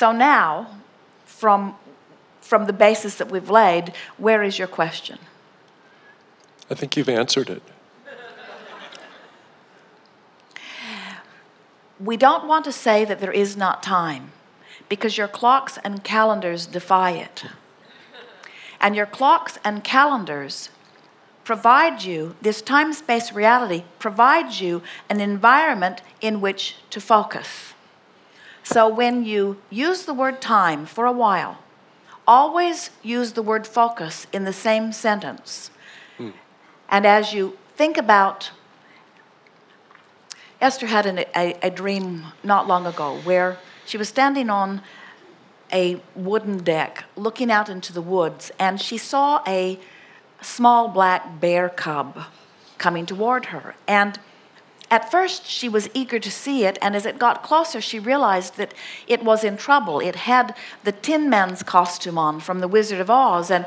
So now, from the basis that we've laid, where is your question? I think you've answered it. We don't want to say that there is not time, because your clocks and calendars defy it. And your clocks and calendars provide you, this time-space reality provides you an environment in which to focus. So when you use the word time for a while, always use the word focus in the same sentence. And as you think about, Esther had a dream not long ago where she was standing on a wooden deck looking out into the woods, and she saw a small black bear cub coming toward her. And at first she was eager to see it, and as it got closer she realized that it was in trouble. It had the Tin Man's costume on from The Wizard of Oz, and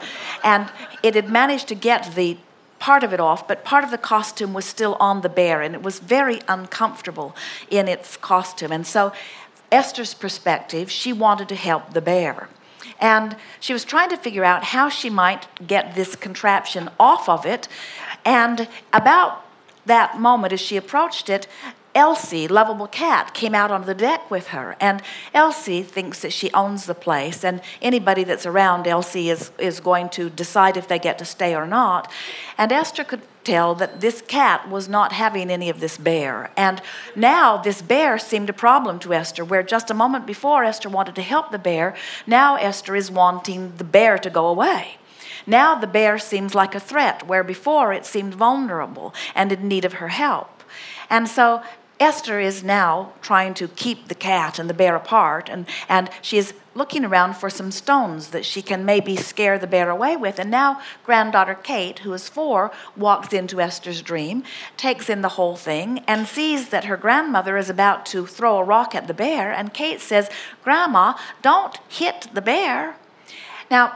it had managed to get the part of it off, but part of the costume was still on the bear, and it was very uncomfortable in its costume. And so Esther's perspective, she wanted to help the bear. And she was trying to figure out how she might get this contraption off of it. And about that moment, as she approached it, Elsie, Lovable Cat, came out on the deck with her. And Elsie thinks that she owns the place, and anybody that's around Elsie is going to decide if they get to stay or not. And Esther could tell that this cat was not having any of this bear. And now this bear seemed a problem to Esther, where just a moment before Esther wanted to help the bear, now Esther is wanting the bear to go away. Now the bear seems like a threat, where before it seemed vulnerable and in need of her help. And so Esther is now trying to keep the cat and the bear apart, and she is looking around for some stones that she can maybe scare the bear away with. And now granddaughter Kate, who is 4, walks into Esther's dream, takes in the whole thing, and sees that her grandmother is about to throw a rock at the bear. And Kate says, "Grandma, don't hit the bear." Now,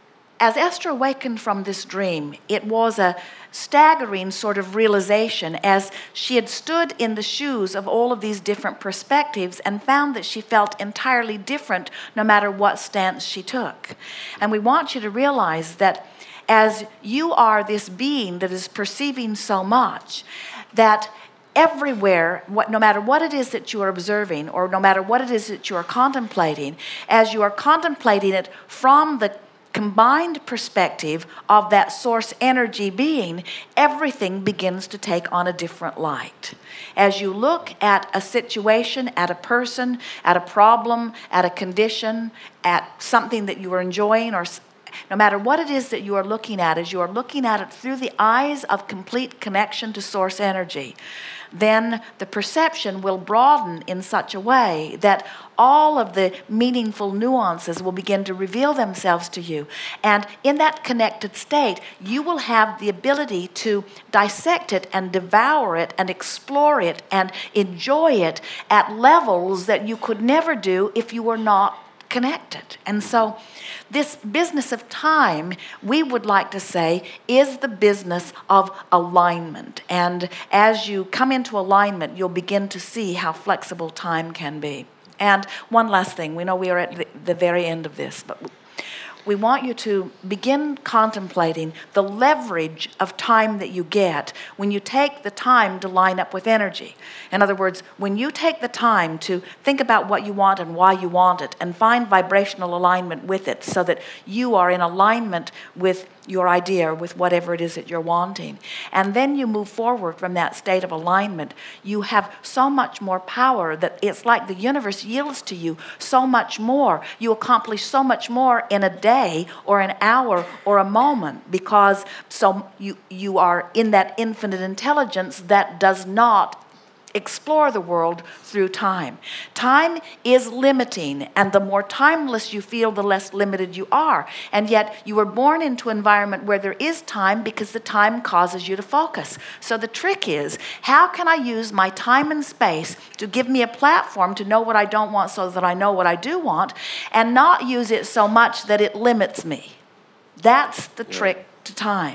as Esther awakened from this dream, it was a staggering sort of realization as she had stood in the shoes of all of these different perspectives and found that she felt entirely different no matter what stance she took. And we want you to realize that as you are this being that is perceiving so much, that everywhere, no matter what it is that you are observing, or no matter what it is that you are contemplating, as you are contemplating it from the combined perspective of that source energy being, everything begins to take on a different light. As you look at a situation, at a person, at a problem, at a condition, at something that you are enjoying, or no matter what it is that you are looking at, as you are looking at it through the eyes of complete connection to source energy, then the perception will broaden in such a way that all of the meaningful nuances will begin to reveal themselves to you. And in that connected state, you will have the ability to dissect it and devour it and explore it and enjoy it at levels that you could never do if you were not connected. And so this business of time, we would like to say, is the business of alignment. And as you come into alignment, you'll begin to see how flexible time can be. And one last thing, we know we are at the very end of this, but we want you to begin contemplating the leverage of time that you get when you take the time to line up with energy. In other words, when you take the time to think about what you want and why you want it and find vibrational alignment with it so that you are in alignment with your idea, with whatever it is that you're wanting. And then you move forward from that state of alignment. You have so much more power that it's like the universe yields to you so much more. You accomplish so much more in a day or an hour or a moment, because so you are in that infinite intelligence that does not explore the world through time. Time is limiting, and the more timeless you feel, the less limited you are. And yet you were born into an environment where there is time, because the time causes you to focus. So the trick is, how can I use my time and space to give me a platform to know what I don't want so that I know what I do want, and not use it so much that it limits me? That's the trick to time.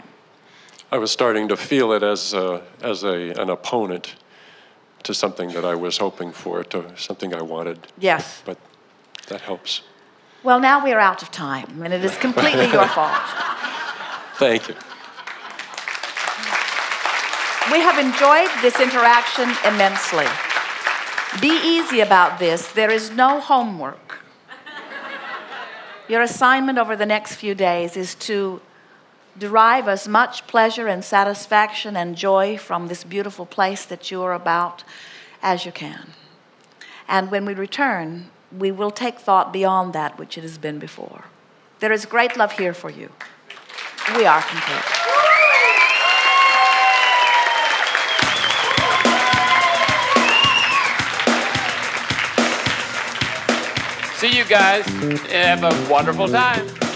I was starting to feel it as an opponent to something that I was hoping for, to something I wanted. Yes. But that helps. Well, now we are out of time, and it is completely your fault. Thank you. We have enjoyed this interaction immensely. Be easy about this. There is no homework. Your assignment over the next few days is to derive as much pleasure and satisfaction and joy from this beautiful place that you are about as you can. And when we return, we will take thought beyond that which it has been before. There is great love here for you. We are complete. See you guys. Have a wonderful time.